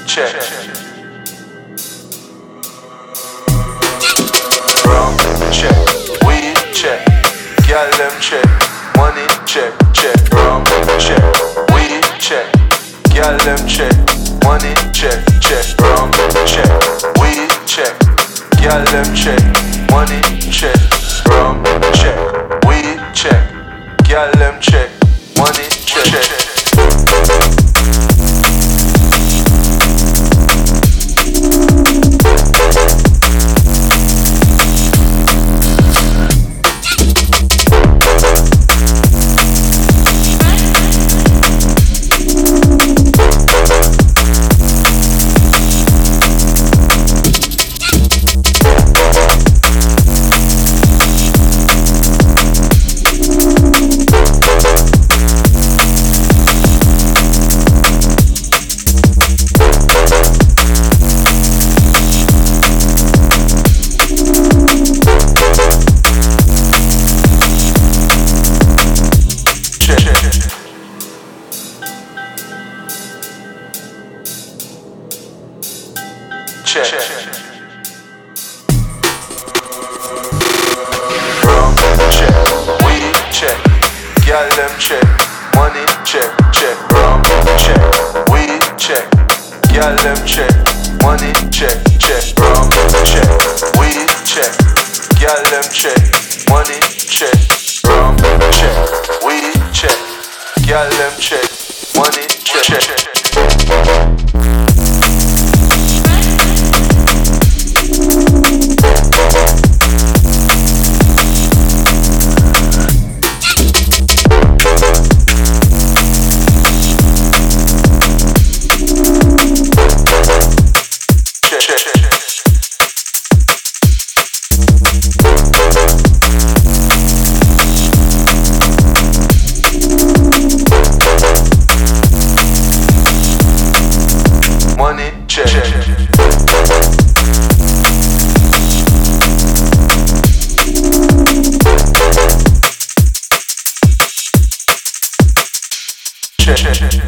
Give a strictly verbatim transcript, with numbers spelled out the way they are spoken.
check. Rum check, weed check, gal them check, money check, check. Rum check, weed check, gal them check, money check, check. Rum check, weed check, gal them check, money check. Rum check, weed check, gal them check, money check, check. Check. Rum check, weed check, gal them check, money check, check. Rum check, weed check, gal them check, money check, check. Rum check, weed check, gal them check, money check. Rum check, weed check, gal them check, money check, check. Money check, check, check, check, check.